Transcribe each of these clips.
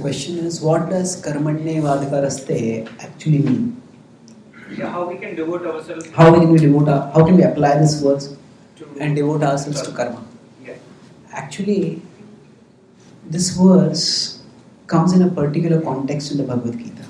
Question is, what does karmanye vadikaraste actually mean? Yeah, how we can devote ourselves. How can we apply this verse and devote ourselves to karma? Yeah. Actually, this verse comes in a particular context in the Bhagavad Gita.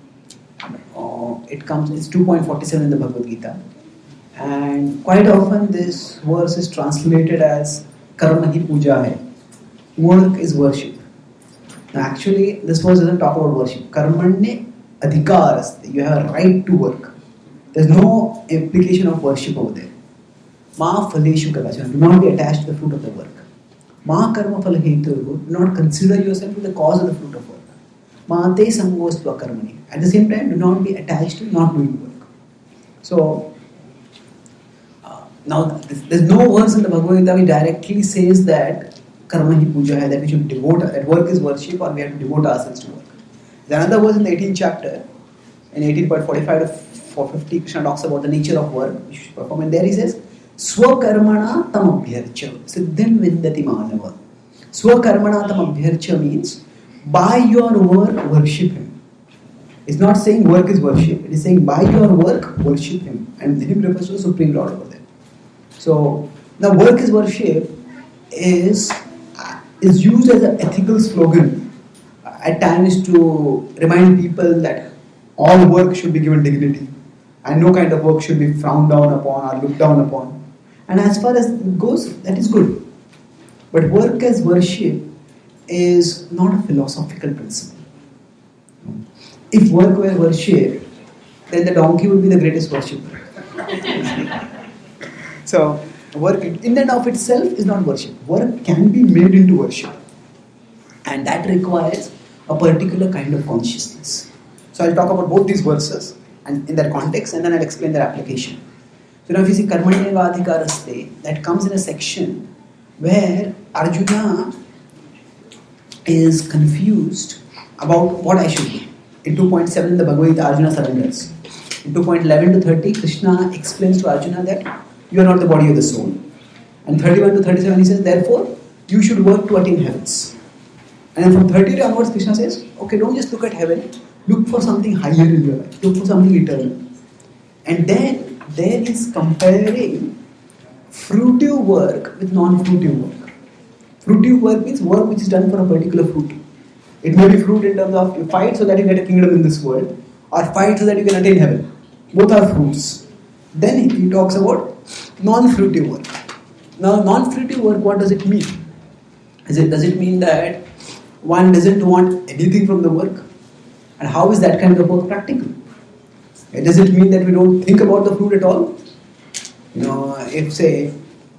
It's 2.47 in the Bhagavad Gita, and quite often this verse is translated as karma hi puja hai. Work is worship. Now actually, this verse doesn't talk about worship. Karmanye adhikaraste. You have a right to work. There's no implication of worship over there. Ma phaleshu kadachana. Do not be attached to the fruit of the work. Ma karma phala hetu. Do not consider yourself to the cause of the fruit of work. Ma te sangostva karmani. At the same time, do not be attached to not doing work. So, now there's no verse in the Bhagavad Gita which directly says that karma hi puja hai, that we should devote, that work is worship or we have to devote ourselves to work. There's another verse in the 18th chapter, in 18.45 to 450, Krishna talks about the nature of work we should perform, and there he says, Swakarmana tam abhyarcha siddhim vindati manava. Swakarmana tam abhyarcha means, by your work, worship him. It's not saying work is worship, it is saying by your work, worship him. And him refers to the Supreme Lord over there. So, now work is worship is used as an ethical slogan at times to remind people that all work should be given dignity and no kind of work should be frowned down upon or looked down upon. And as far as it goes, that is good. But work as worship is not a philosophical principle. If work were worship, then the donkey would be the greatest worshipper. So, work in and of itself is not worship. Work can be made into worship. And that requires a particular kind of consciousness. So I'll talk about both these verses and in their context, and then I'll explain their application. So now if you see karmanye vadikaraste, that comes in a section where Arjuna is confused about what I should do. In 2.7 in the Bhagavad Gita, Arjuna surrenders. In 2.11 to 30, Krishna explains to Arjuna that you are not the body of the soul. And 31 to 37 he says, therefore, you should work to attain heavens. And then from 30 onwards, Krishna says, okay, don't just look at heaven, look for something higher in your life, look for something eternal. And then there is comparing fruitive work with non-fruitive work. Fruitive work means work which is done for a particular fruit. It may be fruit in terms of you fight so that you get a kingdom in this world, or fight so that you can attain heaven. Both are fruits. Then he talks about non-fruitive work. Now, non-fruitive work, what does it mean? Does it mean that one doesn't want anything from the work? And how is that kind of work practical? Does it mean that we don't think about the fruit at all? You know, if say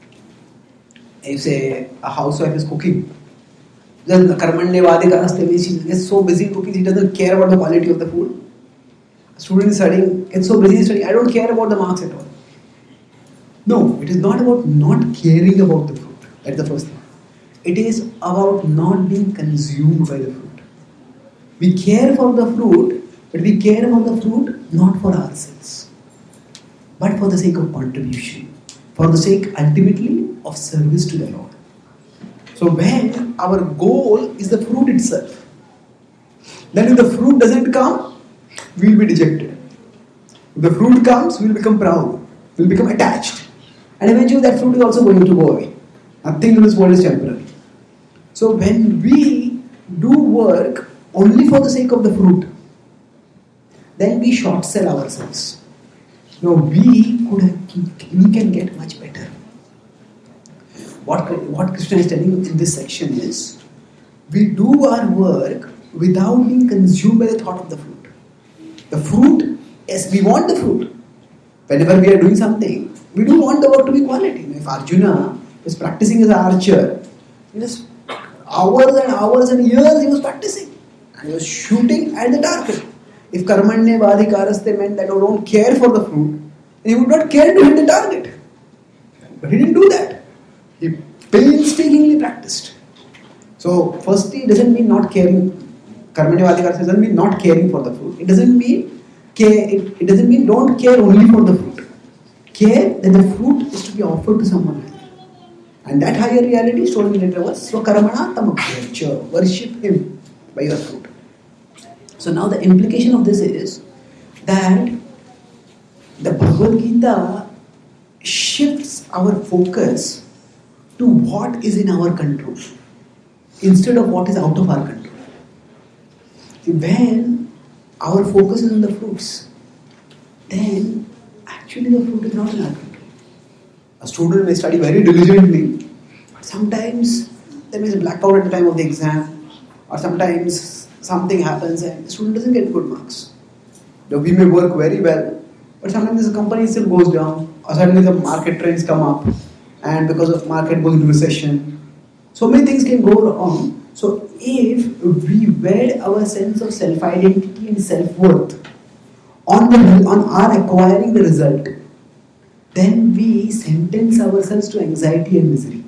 a housewife is cooking, then the karmanye vadikaraste means she gets so busy cooking, she doesn't care about the quality of the food. A student is studying, gets so busy studying, I don't care about the marks at all. No, it is not about not caring about the fruit. That's the first thing. It is about not being consumed by the fruit. We care for the fruit, but we care about the fruit not for ourselves, but for the sake of contribution, for the sake ultimately of service to the Lord. So when our goal is the fruit itself, then if the fruit doesn't come, we will be dejected. If the fruit comes, we will become proud, we will become attached. And eventually that fruit is also going to go away. Nothing in this world is temporary. So when we do work only for the sake of the fruit, then we short sell ourselves. No, we can get much better. What Krishna is telling in this section is, we do our work without being consumed by the thought of the fruit. The fruit, yes, we want the fruit. Whenever we are doing something, we do want the work to be quality. If Arjuna was practicing as an archer, just hours and hours and years he was practicing. And he was shooting at the target. If karmanye vadikaraste meant that you don't care for the fruit, then he would not care to hit the target. But he didn't do that. He painstakingly practiced. So, firstly, it doesn't mean not caring. Karmanye vadikaraste doesn't mean not caring for the fruit. It doesn't mean don't care only for the fruit. Care that the fruit is to be offered to someone else. And that higher reality is told in later verse. So, Karamana Tamakhyarcha, worship him by your fruit. So now the implication of this is that the Bhagavad Gita shifts our focus to what is in our control instead of what is out of our control. See, when our focus is on the fruits, then actually the fruit is not in our control. A student may study very diligently, but sometimes there is a blackout at the time of the exam, or sometimes something happens and the student doesn't get good marks. Now, we may work very well, but sometimes the company still goes down, or suddenly the market trends come up, and because of market going into recession, so many things can go wrong. So if we wed our sense of self-identity and self-worth on our acquiring the result, then we sentence ourselves to anxiety and misery.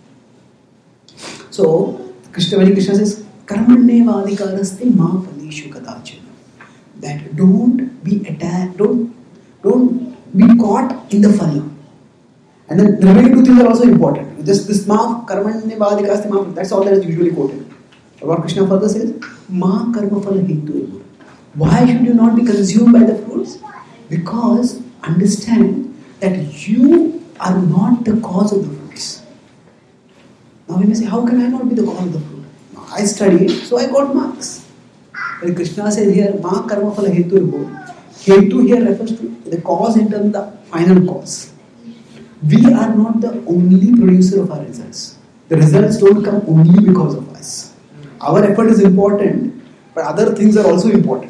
So when Krishna says, Karmanyevadikaraste ma phaleshu kadachana, that don't be attacked, don't be caught in the phala. And then the remaining two things are also important. Just this ma karmanyevadikaraste ma, that's all that is usually quoted. But what Krishna further says, ma karma phala hetu. Why should you not be consumed by the fruits? Because understand that you are not the cause of the fruits. Now we may say, how can I not be the cause of the fruit? Now, I studied, so I got marks. When Krishna says here, ma karma phala hetu, hetu here refers to the cause in terms of the final cause. We are not the only producer of our results. The results don't come only because of us. Our effort is important, but other things are also important.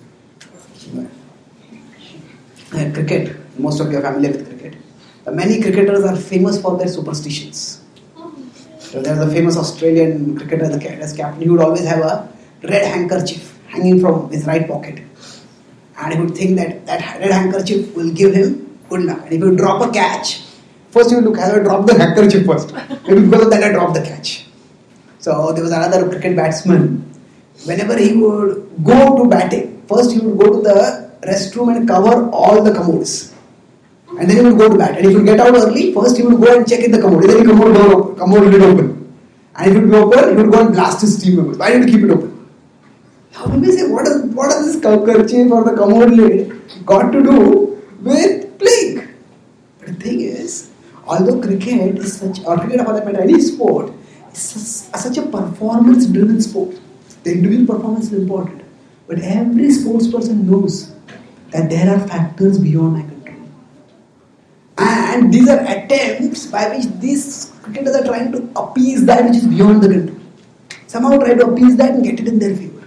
Cricket. Most of you are familiar with cricket. Many cricketers are famous for their superstitions. So there's a famous Australian cricketer, as captain, he would always have a red handkerchief hanging from his right pocket. And he would think that that red handkerchief will give him good luck. And if he would drop a catch, first he would look, have I dropped the handkerchief first? Maybe because of that I dropped the catch. So there was another cricket batsman. Whenever he would go to batting, first he would go to the restroom and cover all the commodes. And then he would go to bat. And if he would get out early, first he would go and check in the commode. Then the commode lid open. And if it would be open, he would go and blast his team members. Why did he keep it open? Now we may say, what does this kerchief or the commode lid got to do with playing? But the thing is, although cricket is such, or cricket for that matter, any sport, is such a performance-driven sport. The individual performance is important. But every sports person knows that there are factors beyond my control. And these are attempts by which these cricketers are trying to appease that which is beyond the control. Somehow try to appease that and get it in their favor.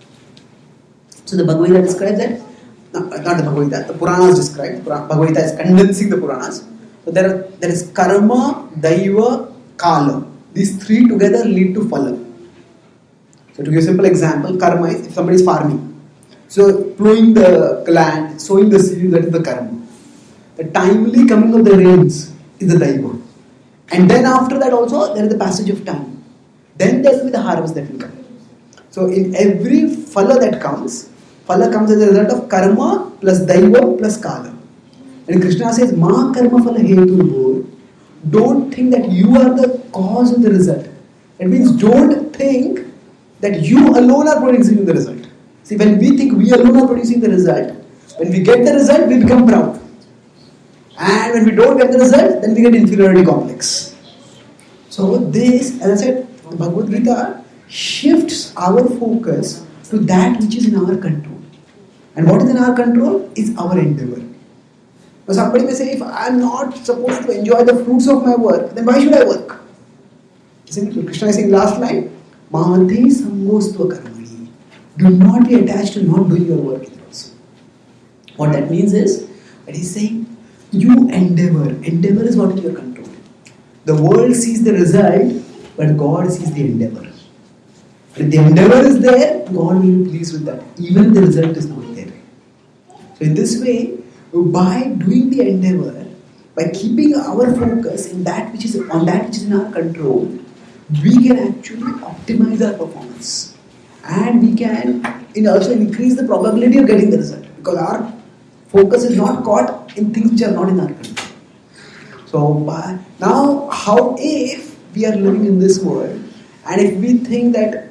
So the Bhagavad Gita describes that. No, not the Bhagavad Gita, the Puranas describe. Bhagavad Gita is condensing the Puranas. So there is karma, daiva, kala. These three together lead to phala. So to give a simple example, karma is if somebody is farming. So plowing the land, sowing the seed, that is the karma. The timely coming of the rains is the daiva. And then after that also there is the passage of time. Then there will be the harvest that will come. So in every phala that comes, phala comes as a result of karma plus daiva plus kala. And Krishna says, ma karma phala hetu bol. Don't think that you are the cause of the result. It means don't think that you alone are producing the result. See, when we think we alone are producing the result, when we get the result, we become proud. And when we don't get the result, then we get inferiority complex. So this, as I said, the Bhagavad Gita shifts our focus to that which is in our control. And what is in our control is our endeavor. Now somebody may say, if I am not supposed to enjoy the fruits of my work, then why should I work? Krishna is saying last line, Mahate Samgostva Karmani. Do not be attached to not doing your work in also. What that means is that he's saying, you endeavor. Endeavor is what is your control. The world sees the result, but God sees the endeavor. If the endeavor is there, God will be pleased with that, even if the result is not there. So in this way, by doing the endeavor, by keeping our focus in that which is on that which is in our control, we can actually optimize our performance, and we can also increase the probability of getting the result, because our focus is not caught in things which are not in our control. So now, how if we are living in this world, and if we think that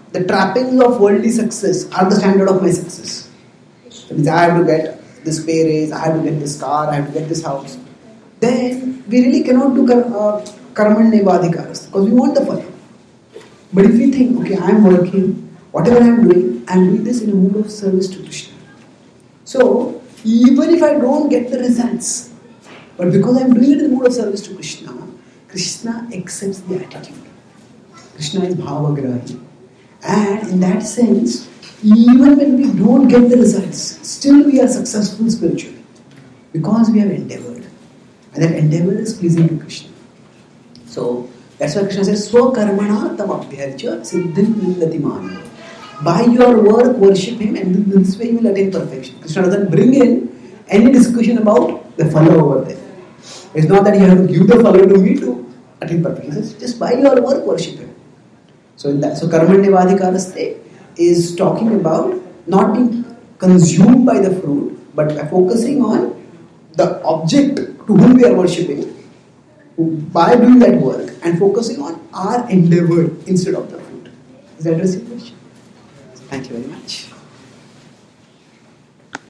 the trappings of worldly success are the standard of my success. That means I have to get this pay raise, I have to get this car, I have to get this house. Then we really cannot do karmanyevadhikaras because we want the phala. But if we think, okay, I am working, whatever I am doing this in a mood of service to Krishna. So, even if I don't get the results, but because I am doing it in the mood of service to Krishna, Krishna accepts the attitude. Krishna is bhavagrahi. And in that sense, even when we don't get the results, still we are successful spiritually. Because we have endeavored. And that endeavor is pleasing to Krishna. So, that's why Krishna says, Swakarmana tamabhyarcha siddhim nindati manu. By your work, worship Him, and in this way you will attain perfection. Krishna doesn't bring in any discussion about the phala over there. It's not that you have to give the phala to me to attain perfection. He says, just by your work, worship Him. So, Karmanyevadhikaraste is talking about not being consumed by the fruit, but by focusing on the object to whom we are worshipping, by doing that work and focusing on our endeavor instead of the fruit. Is that addressing your question? Thank you very much.